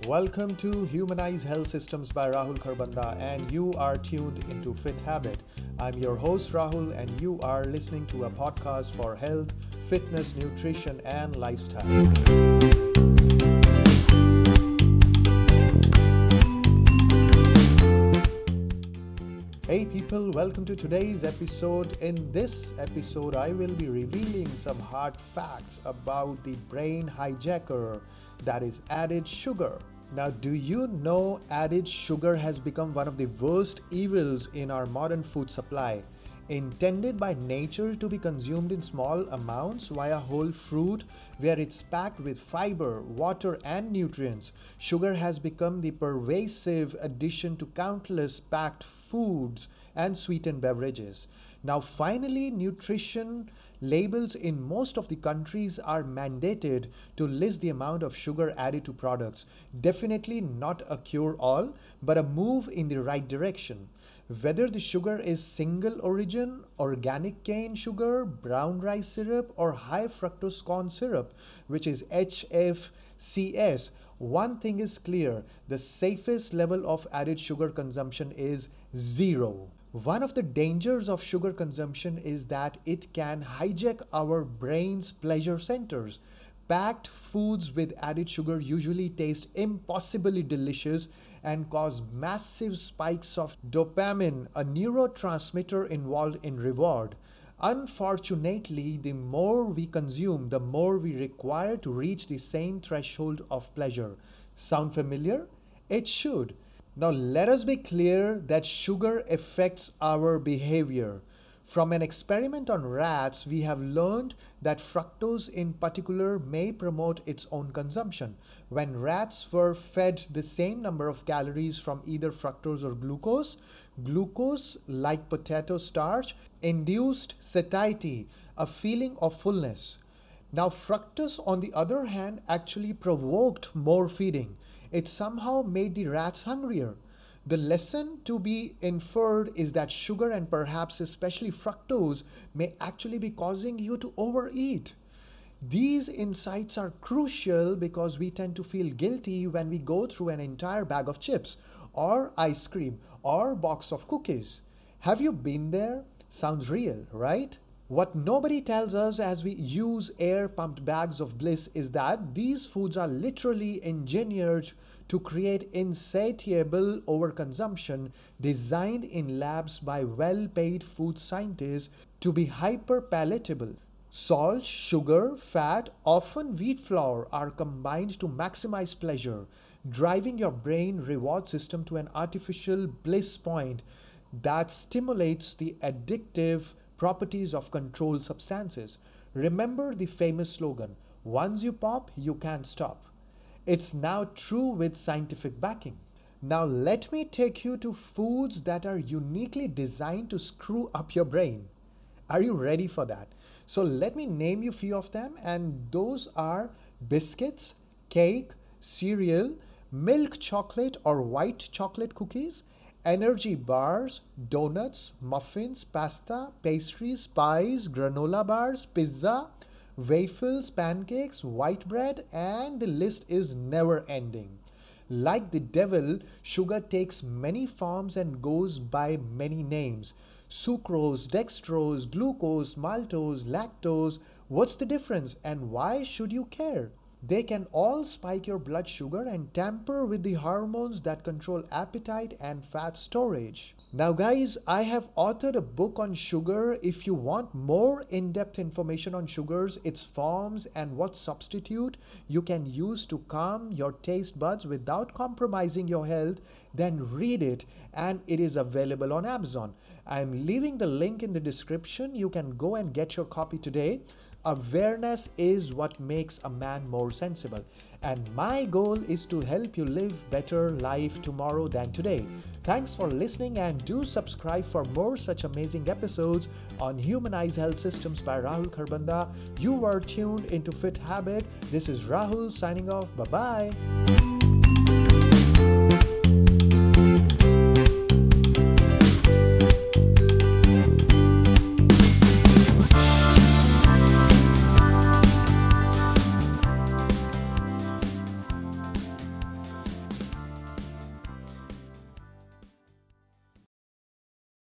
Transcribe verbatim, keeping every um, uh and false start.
Welcome to Humanize Health Systems by Rahul Kharbanda, and you are tuned into Fit Habit. I'm your host Rahul, and you are listening to a podcast for health, fitness, nutrition, and lifestyle. Hey people, welcome to today's episode. In this episode, I will be revealing some hard facts about the brain hijacker, that is added sugar. Now, do you know added sugar has become one of the worst evils in our modern food supply? Intended by nature to be consumed in small amounts via whole fruit, where it's packed with fiber, water, and nutrients, sugar has become the pervasive addition to countless packed foods and sweetened beverages. Now, finally, nutrition labels in most of the countries are mandated to list the amount of sugar added to products. Definitely not a cure-all, but a move in the right direction. Whether the sugar is single origin, organic cane sugar, brown rice syrup, or high fructose corn syrup, which is H F C S, one thing is clear: the safest level of added sugar consumption is zero. One of the dangers of sugar consumption is that it can hijack our brain's pleasure centers. Packed foods with added sugar usually taste impossibly delicious and cause massive spikes of dopamine, a neurotransmitter involved in reward. Unfortunately, the more we consume, the more we require to reach the same threshold of pleasure. Sound familiar? It should. Now, let us be clear that sugar affects our behavior. From an experiment on rats, we have learned that fructose in particular may promote its own consumption. When rats were fed the same number of calories from either fructose or glucose, glucose, like potato starch, induced satiety, a feeling of fullness. Now, fructose, on the other hand, actually provoked more feeding. It somehow made the rats hungrier. The lesson to be inferred is that sugar, and perhaps especially fructose, may actually be causing you to overeat. These insights are crucial because we tend to feel guilty when we go through an entire bag of chips, or ice cream, or box of cookies. Have you been there? Sounds real, right? What nobody tells us as we use air-pumped bags of bliss is that these foods are literally engineered to create insatiable overconsumption, designed in labs by well-paid food scientists to be hyper-palatable. Salt, sugar, fat, often wheat flour, are combined to maximize pleasure, driving your brain reward system to an artificial bliss point that stimulates the addictive properties of controlled substances. Remember the famous slogan, "Once you pop, you can't stop." It's now true with scientific backing. Now let me take you to foods that are uniquely designed to screw up your brain. Are you ready for that? So let me name you a few of them, and those are biscuits, cake, cereal, milk chocolate or white chocolate cookies, energy bars, donuts, muffins, pasta, pastries, pies, granola bars, pizza, waffles, pancakes, white bread, and the list is never ending. Like the devil, sugar takes many forms and goes by many names. Sucrose, dextrose, glucose, maltose, lactose. What's the difference, and why should you care? They can all spike your blood sugar and tamper with the hormones that control appetite and fat storage. Now guys, I have authored a book on sugar. If you want more in-depth information on sugars, its forms, and what substitute you can use to calm your taste buds without compromising your health, then read it, and it is available on Amazon. I'm leaving the link in the description. You can go and get your copy today. Awareness is what makes a man more sensible, and my goal is to help you live better life tomorrow than today. Thanks for listening, and do subscribe for more such amazing episodes on Humanize Health Systems by Rahul Kharbanda. You are tuned into Fit Habit. This is Rahul signing off. Bye-bye.